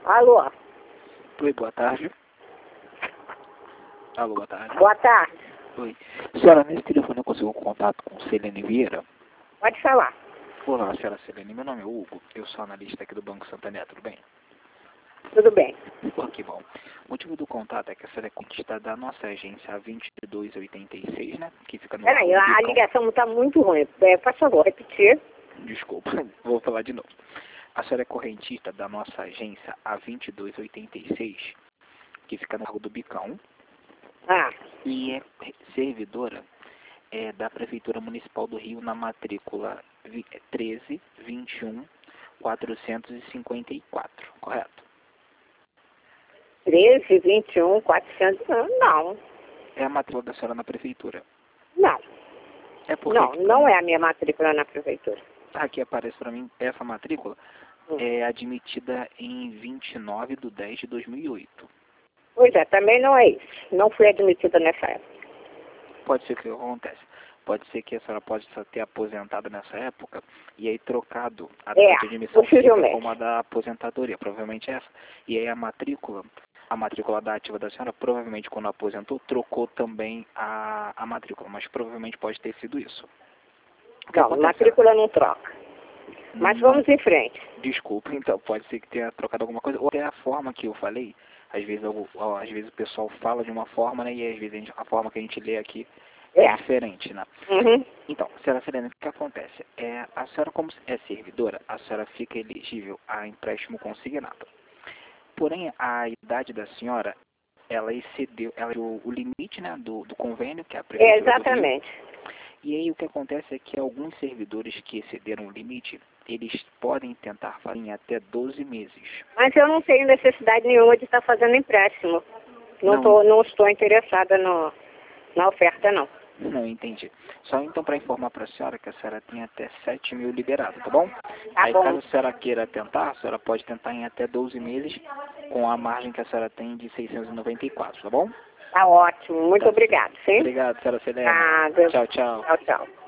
Alô? Oi, boa tarde. Alô, boa tarde. Boa tarde. Oi. Senhora, nesse telefone eu consigo contato com Selene Vieira? Pode falar. Olá, senhora Selene. Meu nome é Hugo. Eu sou analista aqui do Banco Santander. Tudo bem? Tudo bem. Pô, que bom. O motivo do contato é que a senhora é contista da nossa agência a 2286, né? Que fica no Peraí, Largo do a Bicão. ligação está muito ruim. Por favor, repetir. Desculpa, vou falar de novo. A senhora é correntista da nossa agência a 2286, que fica no Largo do Bicão. Ah, E é servidora da Prefeitura Municipal do Rio na matrícula 13.21.454, correto? 13, 21, 400... Não, É a matrícula da senhora na Prefeitura. não. É porque Não, aqui, não é a minha matrícula na prefeitura. aqui aparece para mim essa matrícula é admitida em 29/10/2008. Pois é, também não é isso. Não fui admitida nessa época. Pode ser que acontece. Pode ser que a senhora pode ter aposentado nessa época e aí trocado a data de admissão física possivelmente. como a da aposentadoria, provavelmente essa. E aí a matrícula da ativa da senhora, provavelmente quando aposentou, trocou também a matrícula, mas provavelmente pode ter sido isso. O que Não, acontece, matrícula não troca. Mas não- vamos em frente. Desculpa, então, pode ser que tenha trocado alguma coisa, ou até a forma que eu falei, às vezes o pessoal fala de uma forma, né, e às vezes a forma que a gente lê aqui é diferente, né? Uhum. Então, senhora Selene, o que acontece? A senhora, como é servidora, a senhora fica elegível a empréstimo consignado. Porém, a idade da senhora, ela excedeu o limite, né, do convênio, que é a Prefeitura do Rio. Exatamente. E aí o que acontece é que alguns servidores que excederam o limite, eles podem tentar fazer em até 12 meses. Mas eu não tenho necessidade nenhuma de estar fazendo empréstimo. Não estou interessada na oferta, não. Não, entendi. Só então para informar para a senhora que a senhora tem até 7 mil liberado, tá bom? Aí bom. caso a senhora queira tentar, a senhora pode tentar em até 12 meses com a margem que a senhora tem de 694, tá bom? Tá ótimo. Muito obrigado, sim? Obrigado, senhora Selene. Nada. Tchau, tchau. Tchau, tchau.